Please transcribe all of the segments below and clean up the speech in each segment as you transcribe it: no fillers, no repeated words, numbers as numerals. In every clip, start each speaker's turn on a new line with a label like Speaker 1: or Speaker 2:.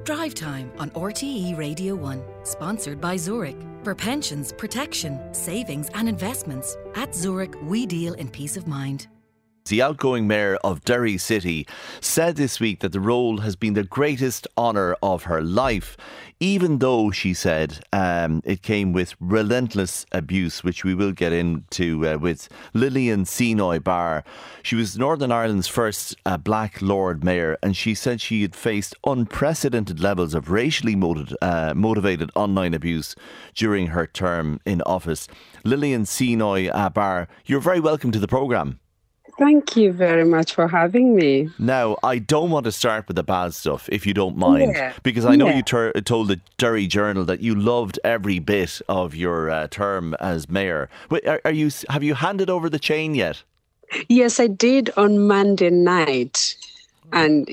Speaker 1: Drive Time on RTE Radio 1, sponsored by Zurich. For pensions, protection, savings and investments, at Zurich we deal in peace of mind.
Speaker 2: The outgoing mayor of Derry City said this week that the role has been the greatest honour of her life, even though, she said, it came with relentless abuse, which we will get into with Lillian Senoy Barr. She was Northern Ireland's first black Lord Mayor, and she said she had faced unprecedented levels of racially motivated online abuse during her term in office. Lillian Senoy Barr, you're very welcome to the programme.
Speaker 3: Thank you very much for having me.
Speaker 2: Now, I don't want to start with the bad stuff, if you don't mind, because I know you told the Derry Journal that you loved every bit of your term as mayor. Have you handed over the chain yet?
Speaker 3: Yes, I did on Monday night. And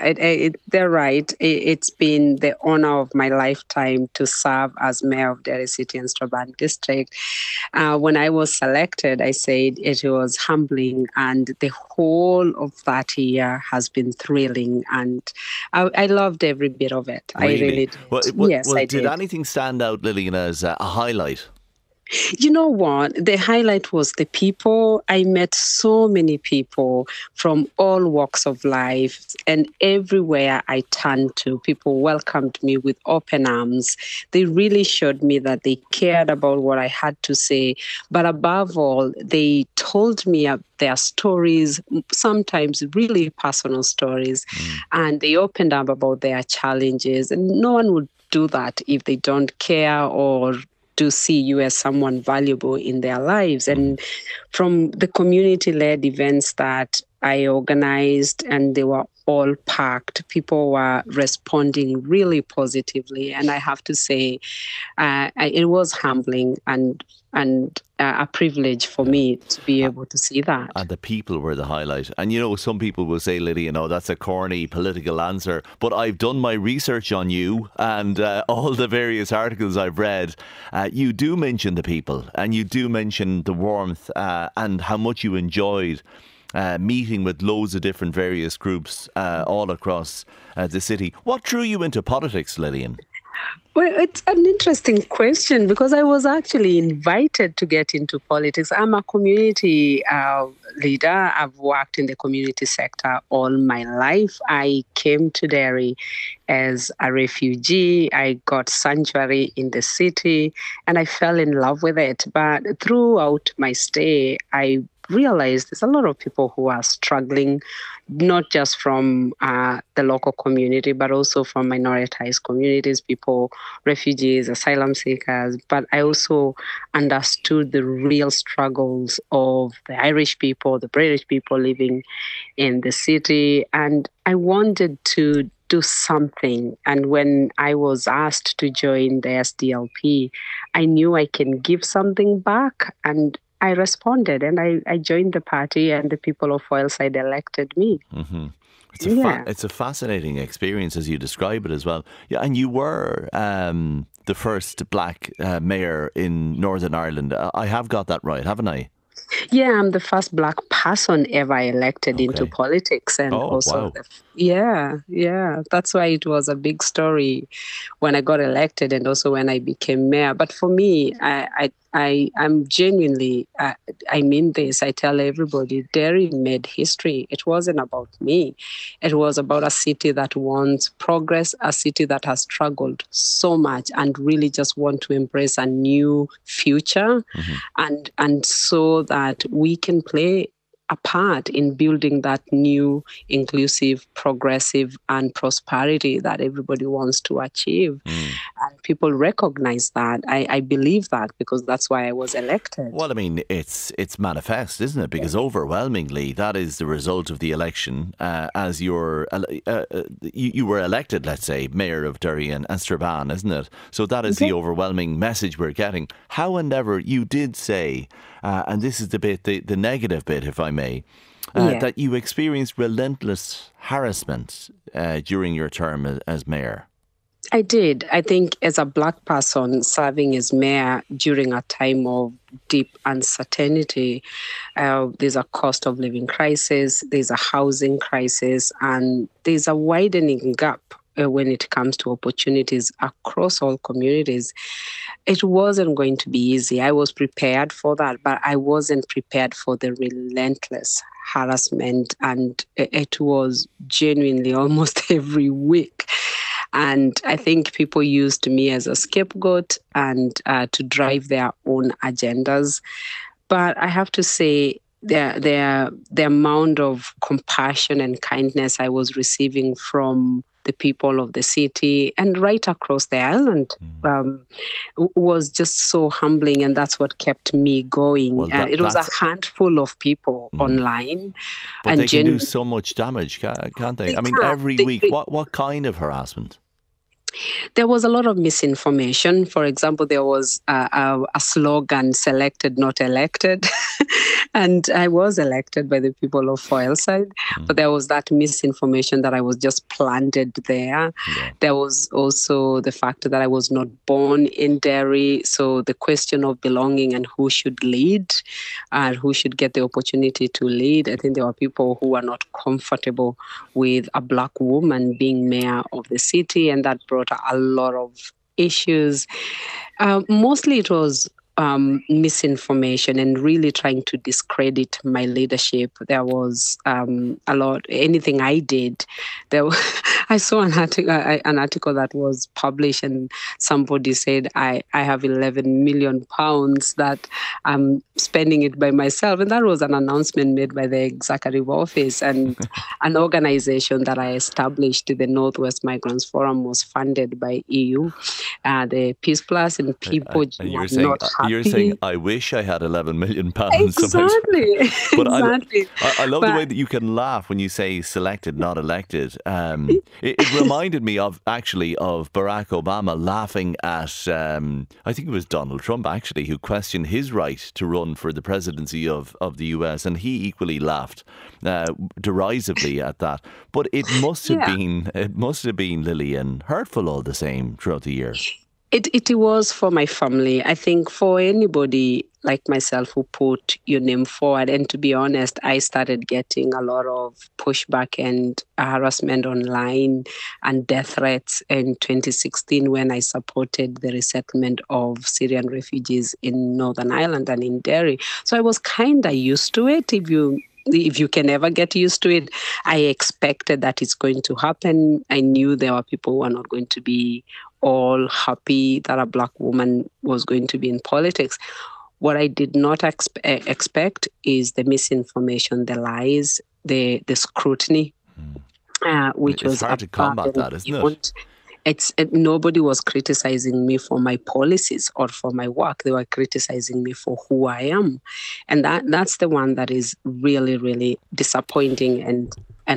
Speaker 3: they're right. It's been the honor of my lifetime to serve as mayor of Derry City and Strabane District. When I was selected, I said it was humbling, and the whole of that year has been thrilling, and I loved every bit of it.
Speaker 2: Really?
Speaker 3: I really did.
Speaker 2: I did. Did anything stand out, Lillian, as a highlight?
Speaker 3: You know what? The highlight was the people. I met so many people from all walks of life, and everywhere I turned to, people welcomed me with open arms. They really showed me that they cared about what I had to say. But above all, they told me their stories, sometimes really personal stories, and they opened up about their challenges. And no one would do that if they don't care or to see you as someone valuable in their lives. And from the community-led events that I organized, and they were all packed, people were responding really positively. And I have to say, it was humbling and a privilege for me to be able to see that.
Speaker 2: And the people were the highlight. And you know, some people will say, Lillian, that's a corny political answer. But I've done my research on you, and all the various articles I've read. You do mention the people, and you do mention the warmth and how much you enjoyed meeting with loads of different various groups all across the city. What drew you into politics, Lillian?
Speaker 3: Well, it's an interesting question, because I was actually invited to get into politics. I'm a community leader. I've worked in the community sector all my life. I came to Derry as a refugee. I got sanctuary in the city, and I fell in love with it. But throughout my stay, I realized there's a lot of people who are struggling, not just from the local community, but also from minoritized communities, people, refugees, asylum seekers. But I also understood the real struggles of the Irish people, the British people living in the city. And I wanted to do something. And when I was asked to join the SDLP, I knew I can give something back. And I responded, and I joined the party, and the people of Foyleside elected me.
Speaker 2: Mm-hmm. It's a fascinating experience, as you describe it as well. Yeah, and you were the first black mayor in Northern Ireland. I have got that right, haven't I?
Speaker 3: Yeah, I'm the first black person ever elected into politics. And that's why it was a big story when I got elected, and also when I became mayor. But for me, I'm genuinely, I mean this, I tell everybody, Derry made history. It wasn't about me. It was about a city that wants progress, a city that has struggled so much and really just want to embrace a new future, and so that we can play a part in building that new, inclusive, progressive, and prosperity that everybody wants to achieve. And people recognize that. I believe that, because that's why I was elected.
Speaker 2: Well, I mean, it's manifest, isn't it? Because overwhelmingly, that is the result of the election. As you were elected, let's say, Mayor of Derry and Strabane, isn't it? So that is the overwhelming message we're getting. However, you did say, and this is the negative bit, if I may, that you experienced relentless harassment during your term as mayor.
Speaker 3: I did. I think as a black person serving as mayor during a time of deep uncertainty, there's a cost of living crisis, there's a housing crisis, and there's a widening gap when it comes to opportunities across all communities, it wasn't going to be easy. I was prepared for that, but I wasn't prepared for the relentless harassment, and it was genuinely almost every week. And I think people used me as a scapegoat and to drive their own agendas. But I have to say, the amount of compassion and kindness I was receiving from the people of the city and right across the island was just so humbling, and that's what kept me going.
Speaker 2: Well,
Speaker 3: it was a handful of people online.
Speaker 2: But
Speaker 3: and
Speaker 2: they can do so much damage, can't they? I mean, every week, what kind of harassment?
Speaker 3: There was a lot of misinformation. For example, there was a slogan, "Selected, not elected." And I was elected by the people of Foyelside, but there was that misinformation that I was just planted there. Yeah. There was also the fact that I was not born in Derry. So the question of belonging and who should lead and who should get the opportunity to lead. I think there were people who were not comfortable with a Black woman being mayor of the city, and that brought a lot of issues. Mostly it was misinformation and really trying to discredit my leadership. There was a lot. Anything I did, I saw an article that was published, and somebody said I have 11 million pounds that I'm spending it by myself, and that was an announcement made by the Executive Office, and an organization that I established, the Northwest Migrants Forum, was funded by EU, the Peace Plus, and people
Speaker 2: You're saying, I wish I had 11 million pounds.
Speaker 3: Exactly.
Speaker 2: But
Speaker 3: exactly.
Speaker 2: I love the way that you can laugh when you say selected, not elected. It reminded me of Barack Obama laughing at, I think it was Donald Trump, actually, who questioned his right to run for the presidency of the US. And he equally laughed derisively at that. But it must have been, Lillian, hurtful all the same throughout the year.
Speaker 3: It was for my family. I think for anybody like myself who put your name forward, and to be honest, I started getting a lot of pushback and harassment online and death threats in 2016 when I supported the resettlement of Syrian refugees in Northern Ireland and in Derry. So I was kind of used to it. If you can ever get used to it, I expected that it's going to happen. I knew there were people who are not going to be all happy that a Black woman was going to be in politics. What I did not expect is the misinformation, the lies, the scrutiny, which was
Speaker 2: hard to combat that, isn't it?
Speaker 3: Nobody was criticizing me for my policies or for my work. They were criticizing me for who I am. And that's the one that is really, really disappointing and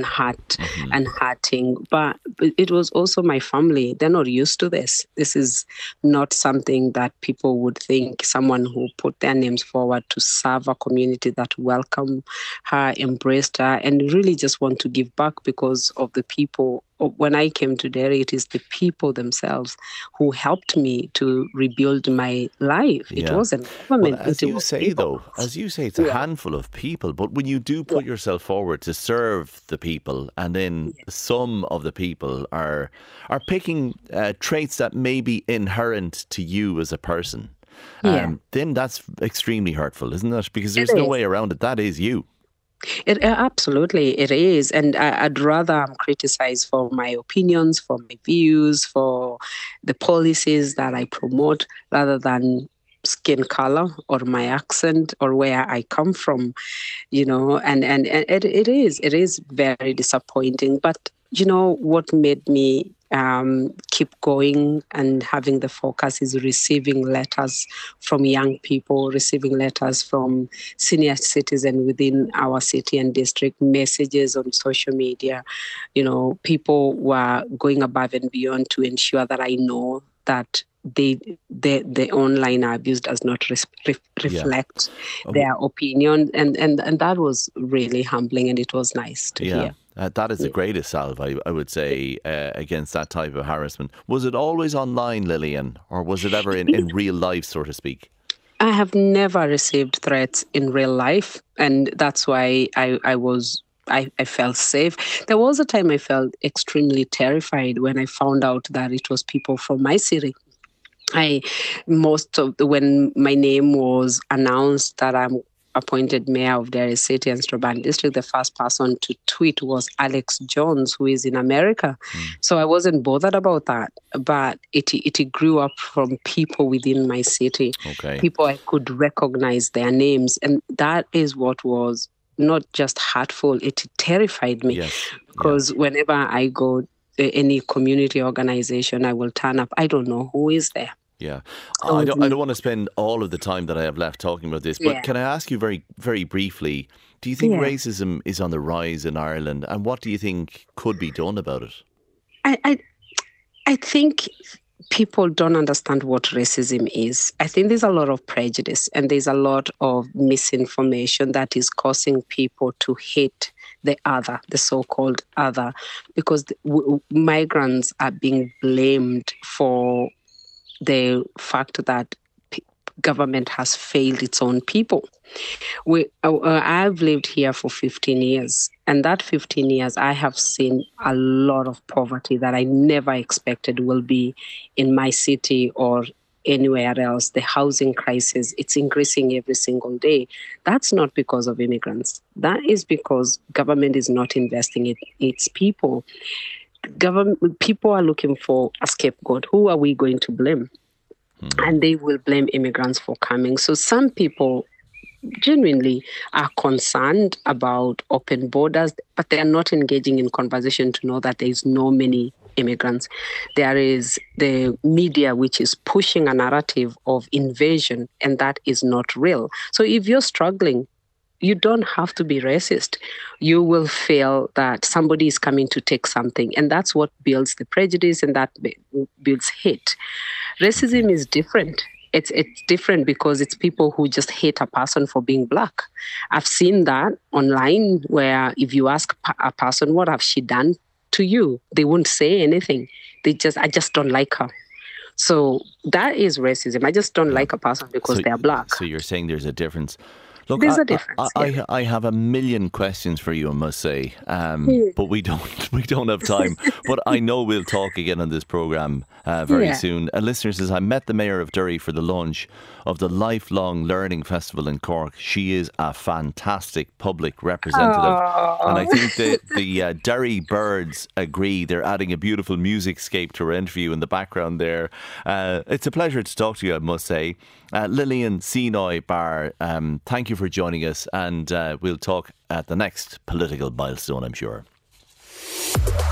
Speaker 3: hurting. But it was also my family. They're not used to this. This is not something that people would think, someone who put their names forward to serve a community that welcomed her, embraced her, and really just want to give back because of the people. When I came to Derry, it is the people themselves who helped me to rebuild my life. It wasn't government.
Speaker 2: Well, as you say, it's a handful of people. But when you do put yourself forward to serve the people, and then some of the people are picking traits that may be inherent to you as a person, then that's extremely hurtful, isn't it? Because there's no way around it. That is you.
Speaker 3: Absolutely, it is. And I'd rather criticize for my opinions, for my views, for the policies that I promote, rather than skin color or my accent or where I come from, and it is very disappointing. But what made me keep going and having the focus is receiving letters from young people, receiving letters from senior citizens within our city and district, messages on social media. People were going above and beyond to ensure that I know that the online abuse does not reflect their opinion, and that was really humbling, and it was nice to hear.
Speaker 2: That is the greatest salve, I would say, against that type of harassment. Was it always online, Lillian, or was it ever in real life, so to speak? I
Speaker 3: have never received threats in real life, and that's why I was I felt safe. There was a time I felt extremely terrified when I found out that it was people from my city. When my name was announced that I'm appointed mayor of Derry City and Strabane District, the first person to tweet was Alex Jones, who is in America. So I wasn't bothered about that, but it grew up from people within my city, people I could recognize their names, and that is what was not just hurtful, it terrified me. Because whenever I go to any community organization, I will turn up, I don't know who is there.
Speaker 2: Yeah, I don't want to spend all of the time that I have left talking about this, but can I ask you very, very briefly, do you think racism is on the rise in Ireland, and what do you think could be done about it?
Speaker 3: I think people don't understand what racism is. I think there's a lot of prejudice and there's a lot of misinformation that is causing people to hate the other, the so-called other, because migrants are being blamed for the fact that government has failed its own people. I've lived here for 15 years, and that 15 years I have seen a lot of poverty that I never expected will be in my city or anywhere else. The housing crisis, it's increasing every single day. That's not because of immigrants. That is because government is not investing in its people. People are looking for a scapegoat. Who are we going to blame? And they will blame immigrants for coming. So some people genuinely are concerned about open borders, but they are not engaging in conversation to know that there is no many immigrants. There is the media which is pushing a narrative of invasion, and that is not real. So if you're struggling, you don't have to be racist. You will feel that somebody is coming to take something, and that's what builds the prejudice, and that builds hate. Racism is different. It's different because it's people who just hate a person for being black. I've seen that online where if you ask a person, what have she done to you? They won't say anything. I just don't like her. So that is racism. I just don't like a person because they're black.
Speaker 2: So you're saying there's a difference. Look,
Speaker 3: there's a difference.
Speaker 2: I have a million questions for you, I must say, but we don't have time. But I know we'll talk again on this programme very soon. And listeners, as I met the Mayor of Derry for the launch of the Lifelong Learning Festival in Cork, she is a fantastic public representative. And I think the Derry Birds agree. They're adding a beautiful music scape to our interview in the background there. It's a pleasure to talk to you, I must say. Lillian Seanoy Barr, thank you for joining us, and we'll talk at the next political milestone, I'm sure.